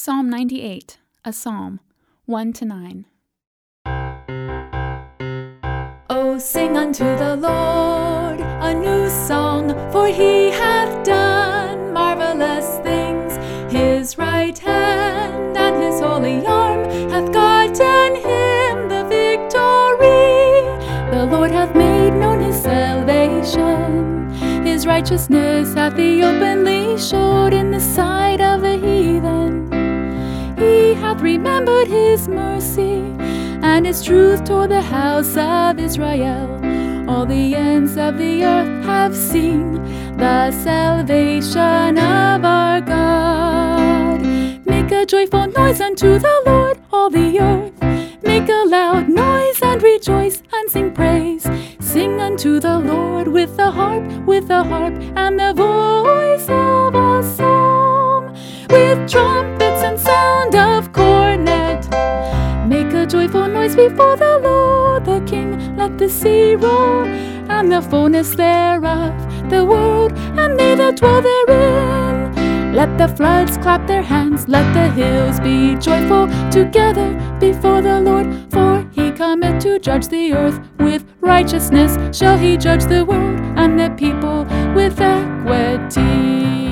Psalm 98, a psalm, 1-9. O sing unto the Lord a new song, for he hath done marvelous things. His right hand and his holy arm hath gotten him the victory. The Lord hath made known his salvation. His righteousness hath he openly showed in the sight of the heathen. He hath remembered his mercy and his truth toward the house of Israel. All the ends of the earth have seen the salvation of our God. Make a joyful noise unto the Lord, all the earth. Make a loud noise and rejoice and sing praise. Sing unto the Lord with the harp, and the voice of a psalm, with trumpets and sound of cornet. Make a joyful noise before the Lord the King. Let the sea roar, and the fullness thereof, the world and they that dwell therein. Let the floods clap their hands, let the hills be joyful together before the Lord. For he cometh to judge the earth, with righteousness shall he judge the world, and the people with equity.